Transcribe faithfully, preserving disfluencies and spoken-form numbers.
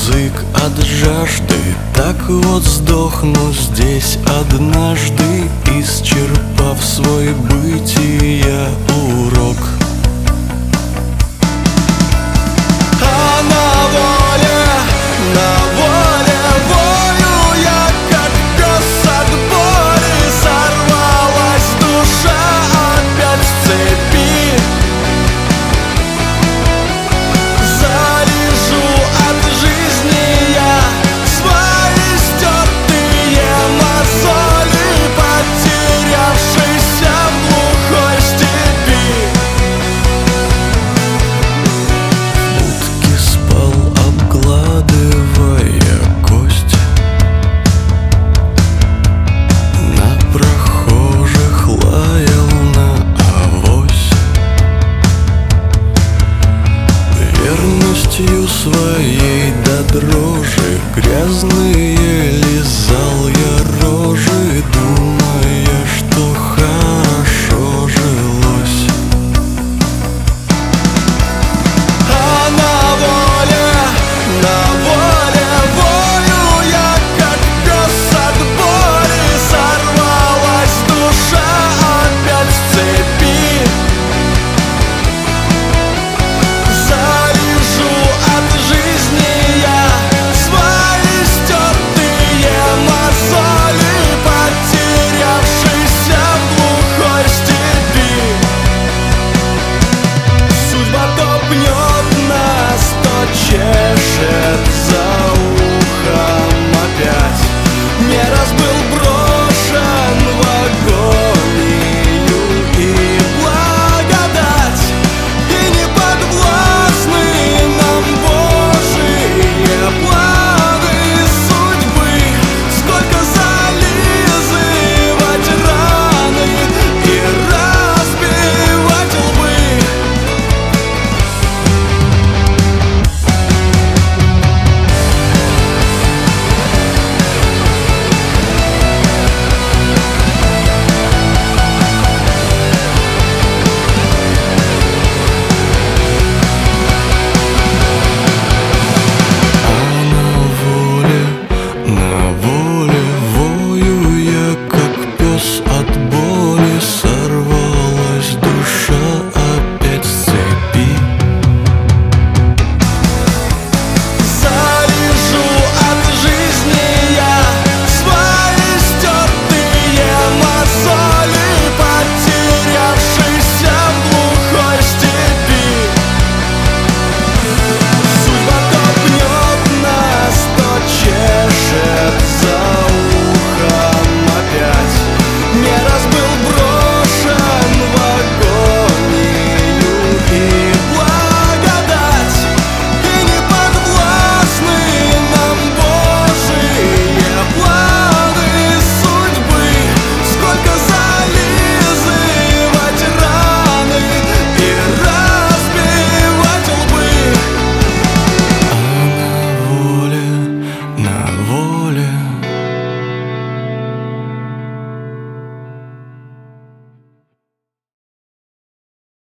язык от жажды. Так вот сдохну здесь однажды, исчерпав свой бытия урок. А на воле, на воле волю я, как пес от боли. Сорвалась душа опять с цепи. Залежу от жизни я свои стертые мозоли, потерявшийся в глухой степи. В будке спал, обгладывая кость, на прохожих лаял на авось. Верностью своей до дрожи грязные